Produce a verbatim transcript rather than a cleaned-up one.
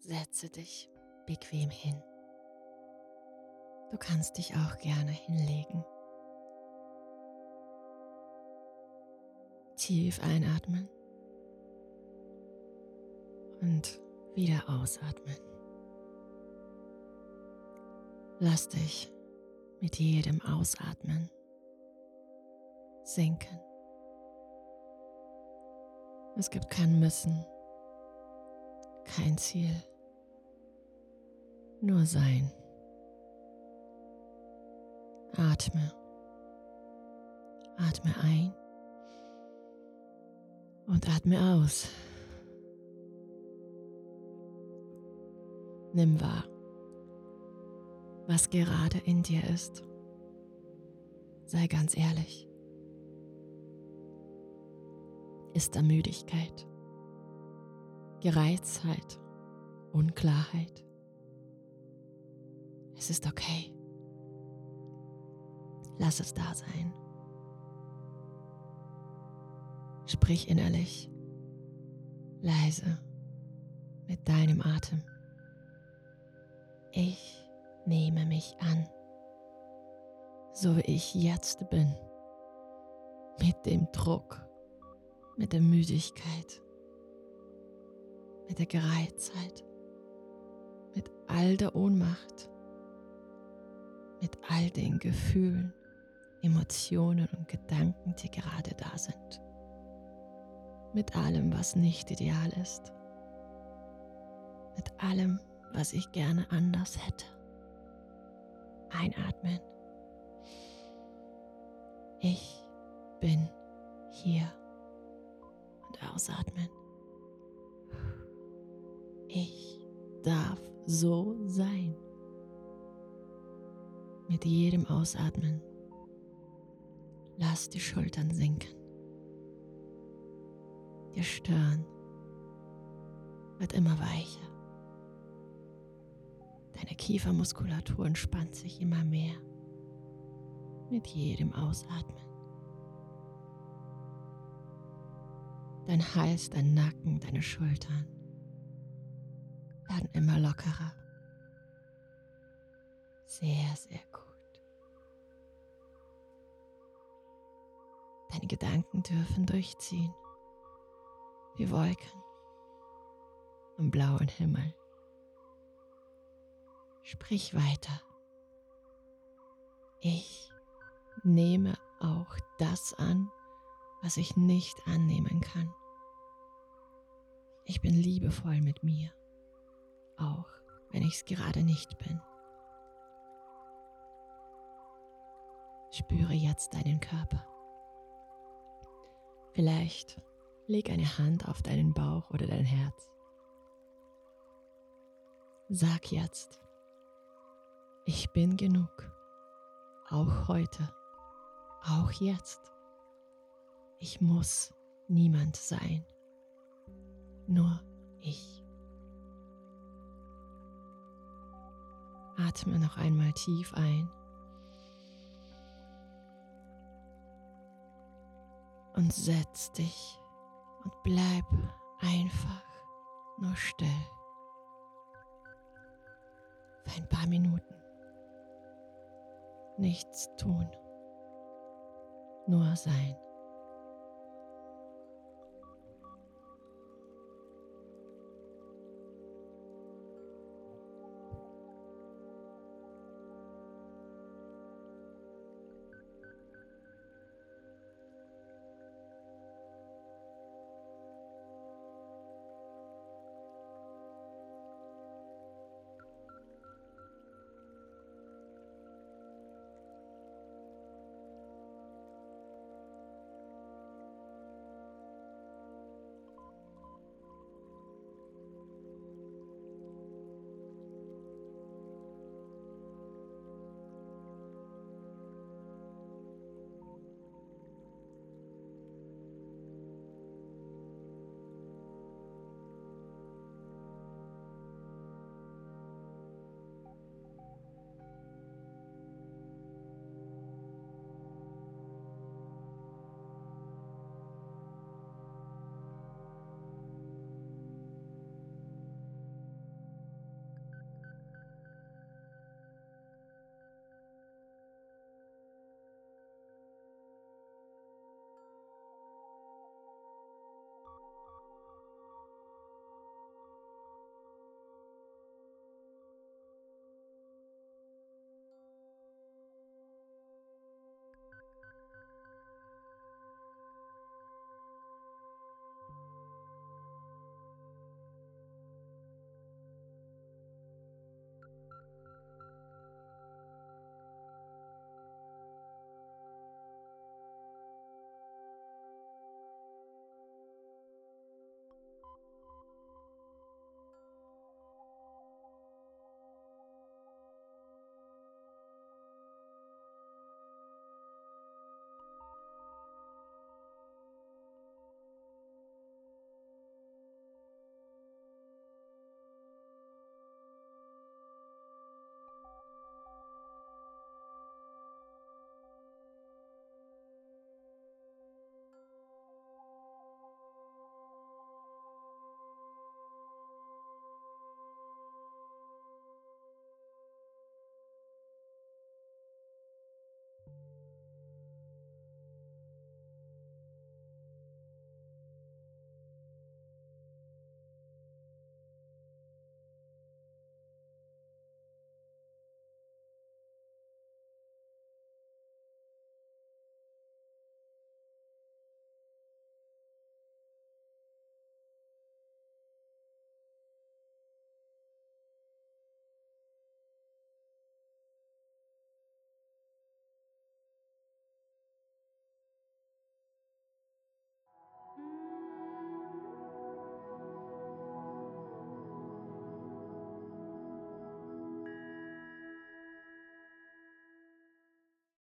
setze dich bequem hin. Du kannst dich auch gerne hinlegen. Tief einatmen und wieder ausatmen. Lass dich mit jedem Ausatmen sinken. Es gibt kein Müssen, kein Ziel, nur Sein. Atme. Atme ein und atme aus. Nimm wahr, was gerade in dir ist. Sei ganz ehrlich. Ist da Müdigkeit, Gereiztheit, Unklarheit? Es ist okay. Lass es da sein. Sprich innerlich, leise, mit deinem Atem. Ich nehme mich an, so wie ich jetzt bin, mit dem Druck, mit der Müdigkeit, mit der Gereiztheit, mit all der Ohnmacht, mit all den Gefühlen, Emotionen und Gedanken, die gerade da sind. Mit allem, was nicht ideal ist. Mit allem, was ich gerne anders hätte. Einatmen. Ich bin hier. Und ausatmen. Ich darf so sein. Mit jedem Ausatmen lass die Schultern sinken. Die Stirn wird immer weicher. Deine Kiefermuskulatur entspannt sich immer mehr mit jedem Ausatmen. Dein Hals, dein Nacken, deine Schultern werden immer lockerer. Sehr, sehr gut. Deine Gedanken dürfen durchziehen, wie Wolken am blauen Himmel. Sprich weiter. Ich nehme auch das an, was ich nicht annehmen kann. Ich bin liebevoll mit mir, auch wenn ich es gerade nicht bin. Spüre jetzt deinen Körper. Vielleicht leg eine Hand auf deinen Bauch oder dein Herz. Sag jetzt, ich bin genug, auch heute, auch jetzt. Ich muss niemand sein, nur ich. Atme noch einmal tief ein und setz dich und bleib einfach nur still. Für ein paar Minuten. Nichts tun, nur sein.